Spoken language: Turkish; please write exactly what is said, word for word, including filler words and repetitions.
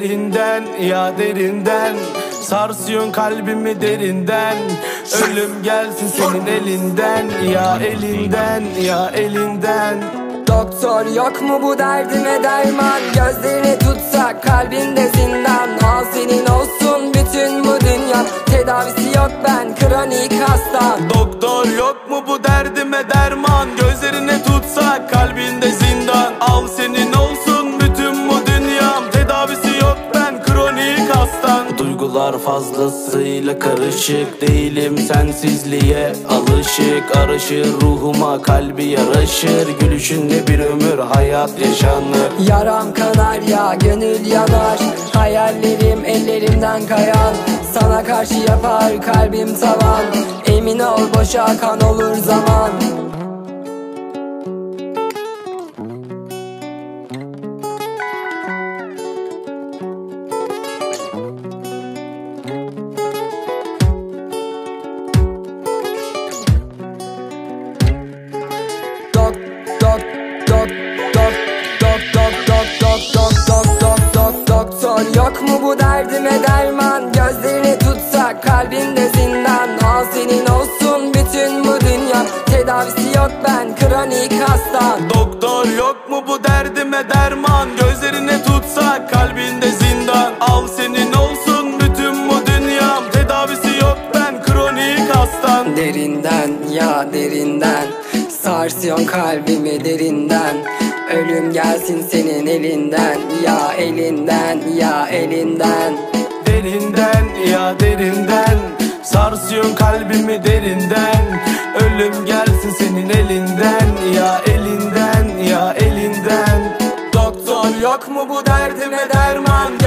Derinden ya derinden sarsıyorsun kalbimi derinden. Ölüm gelsin senin elinden ya elinden ya elinden. Doktor yok mu bu derdime derman? Gözlerini tutsak kalbinde zindan. Al senin olsun bütün bu dünya. Tedavisi yok ben kronik hastam. Doktor yok mu bu derdime derman? Gözlerini tutsak kalbinde zindan. Al senin olsun bütün bu dünyam. Tedavisi yok ben kronik hastan. Duygular fazlasıyla karışık, değilim sensizliğe alışık. Araşır ruhuma kalbi yaraşır, gülüşünde bir ömür hayat yaşanır. Yaram kanar ya gönül yanar. Hayallerim ellerimden kayan. Sana karşı yapar kalbim tavan. Emin ol boşa kan olur zaman. Dok dok dok dok dok dok dok dok dok dok dok dok doktor yok mu bu derdime derman? Gözlerini tutsak kalbinde zindan. Al senin olsun bütün bu dünya. Tedavisi yok ben kronik hastam. Doktor yok mu bu derdime derman? Gözlerini tutsak kalbinde zindan. Al senin olsun bütün bu dünyam. Tedavisi yok ben kronik hastan. Derinden ya derinden sarsıyorsun kalbimi derinden. Ölüm gelsin senin elinden ya elinden ya elinden. Derinden ya derinden sarsıyorsun kalbimi derinden. Ölüm gelsin senin elinden ya elinden ya elinden. Doktor yok mu bu derdime derman?